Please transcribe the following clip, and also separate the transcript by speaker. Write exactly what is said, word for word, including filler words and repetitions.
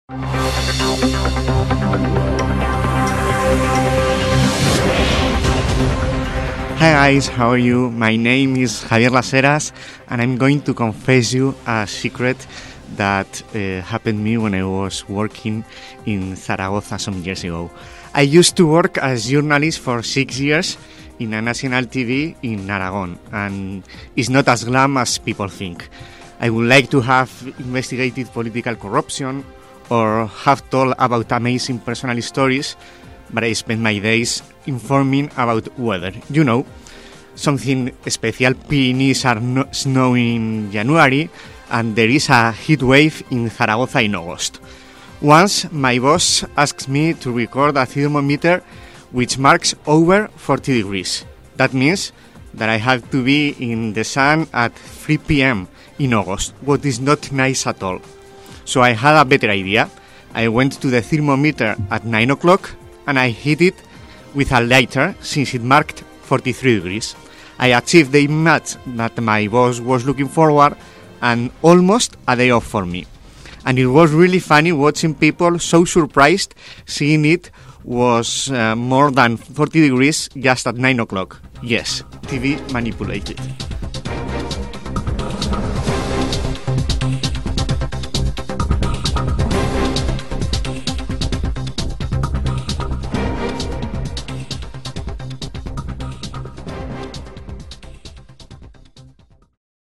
Speaker 1: Hi guys, how are you? My name is Javier Las Heras, and I'm going to confess you a secret that uh, happened to me when I was working in Zaragoza some years ago. I used to work as journalist for six years in a national T V in Aragon, and it's not as glam as people think. I would like to have investigated political corruption or have told about amazing personal stories, but I spend my days informing about weather. You know, something special. Pyrenees are no- snowing in January, and there is a heat wave in Zaragoza in August. Once, my boss asked me to record a thermometer which marks over forty degrees. That means that I have to be in the sun at three p.m. in August, what is not nice at all. So I had a better idea. I went to the thermometer at nine o'clock and I hit it with a lighter since it marked forty-three degrees. I achieved the image that my boss was looking forward, and almost a day off for me. And it was really funny watching people so surprised seeing it was uh, more than forty degrees just at nine o'clock. Yes, T V manipulated.